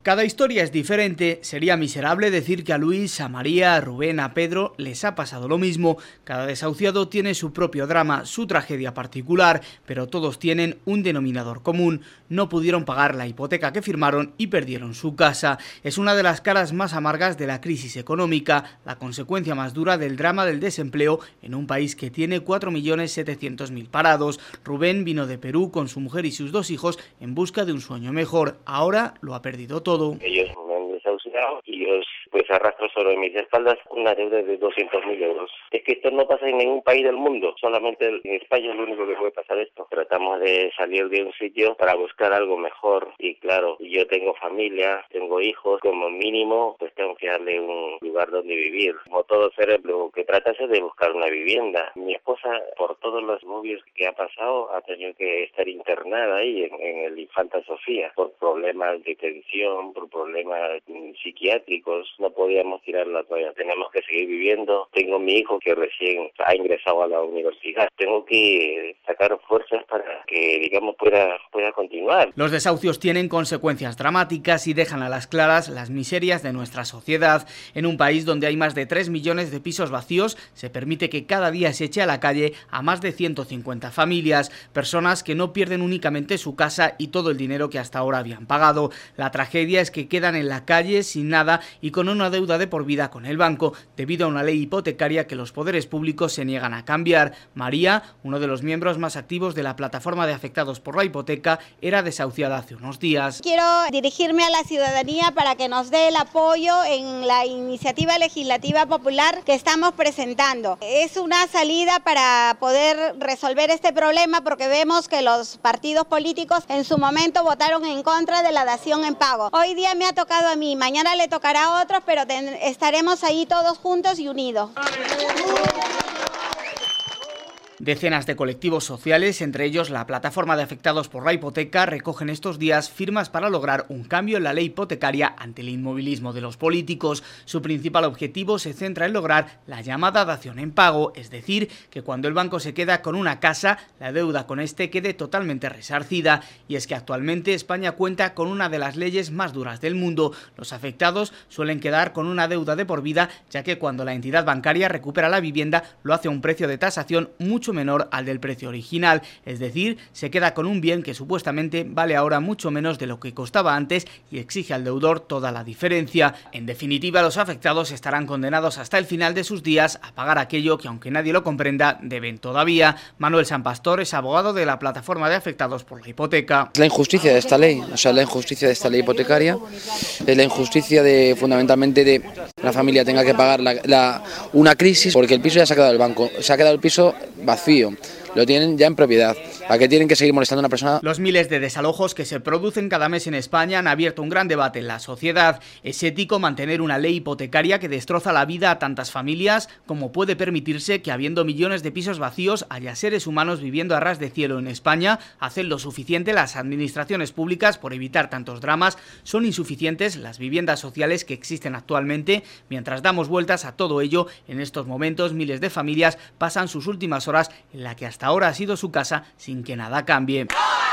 Cada historia es diferente. Sería miserable decir que a Luis, a María, a Rubén, a Pedro les ha pasado lo mismo. Cada desahuciado tiene su propio drama, su tragedia particular, pero todos tienen un denominador común. No pudieron pagar la hipoteca que firmaron y perdieron su casa. Es una de las caras más amargas de la crisis económica, la consecuencia más dura del drama del desempleo en un país que tiene 4.700.000 parados. Rubén vino de Perú con su mujer y sus 2 hijos en busca de un sueño mejor. Ahora lo ha perdido todo. Ellos me han desahuciado y yo pues arrastro sobre mis espaldas una deuda de 200.000 euros. Es que esto no pasa en ningún país del mundo, solamente en España es lo único que puede pasar esto. Tratamos de salir de un sitio para buscar algo mejor y claro, yo tengo familia, tengo hijos, como mínimo pues tengo que darle un lugar donde vivir. Como todo cerebro que trata es de buscar una vivienda. Mi esposa, por todos los movies que ha pasado, ha tenido que estar internada ahí en el Infanta Sofía por problemas de tensión, por problemas psiquiátricos. No podíamos tirar la toalla, tenemos que seguir viviendo. Tengo mi hijo que recién ha ingresado a la universidad. Tengo que sacar fuerzas para que, digamos, pueda continuar. Los desahucios tienen consecuencias dramáticas y dejan a las claras las miserias de nuestra sociedad. En un país donde hay más de 3 millones de pisos vacíos, se permite que cada día se eche a la calle a más de 150 familias, personas que no pierden únicamente su casa y todo el dinero que hasta ahora habían pagado. La tragedia es que quedan en la calle sin nada y con una deuda de por vida con el banco, debido a una ley hipotecaria que los poderes públicos se niegan a cambiar. María, uno de los miembros más activos de la plataforma de afectados por la hipoteca, era desahuciada hace unos días. Quiero dirigirme a la ciudadanía para que nos dé el apoyo en la iniciativa legislativa popular que estamos presentando. Es una salida para poder resolver este problema porque vemos que los partidos políticos en su momento votaron en contra de la dación en pago. Hoy día me ha tocado a mí, mañana le tocará a otros, pero estaremos ahí todos juntos y unidos. Decenas de colectivos sociales, entre ellos la plataforma de afectados por la hipoteca, recogen estos días firmas para lograr un cambio en la ley hipotecaria ante el inmovilismo de los políticos. Su principal objetivo se centra en lograr la llamada dación en pago, es decir, que cuando el banco se queda con una casa, la deuda con este quede totalmente resarcida. Y es que actualmente España cuenta con una de las leyes más duras del mundo. Los afectados suelen quedar con una deuda de por vida, ya que cuando la entidad bancaria recupera la vivienda, lo hace a un precio de tasación mucho menor al del precio original, es decir, se queda con un bien que supuestamente vale ahora mucho menos de lo que costaba antes y exige al deudor toda la diferencia. En definitiva, los afectados estarán condenados hasta el final de sus días a pagar aquello que, aunque nadie lo comprenda, deben todavía. Manuel San Pastor es abogado de la plataforma de afectados por la hipoteca. La injusticia de esta ley, la injusticia de esta ley hipotecaria, es la injusticia de fundamentalmente de la familia tenga que pagar una crisis porque el piso ya se ha quedado del banco, se ha quedado el piso vacío. Lo tienen ya en propiedad. ¿A qué tienen que seguir molestando a una persona? Los miles de desalojos que se producen cada mes en España han abierto un gran debate en la sociedad. ¿Es ético mantener una ley hipotecaria que destroza la vida a tantas familias? ¿Cómo puede permitirse que, habiendo millones de pisos vacíos, haya seres humanos viviendo a ras de cielo en España? ¿Hacen lo suficiente las administraciones públicas por evitar tantos dramas? ¿Son insuficientes las viviendas sociales que existen actualmente? Mientras damos vueltas a todo ello, en estos momentos miles de familias pasan sus últimas horas en la que hasta ahora ha sido su casa sin que nada cambie.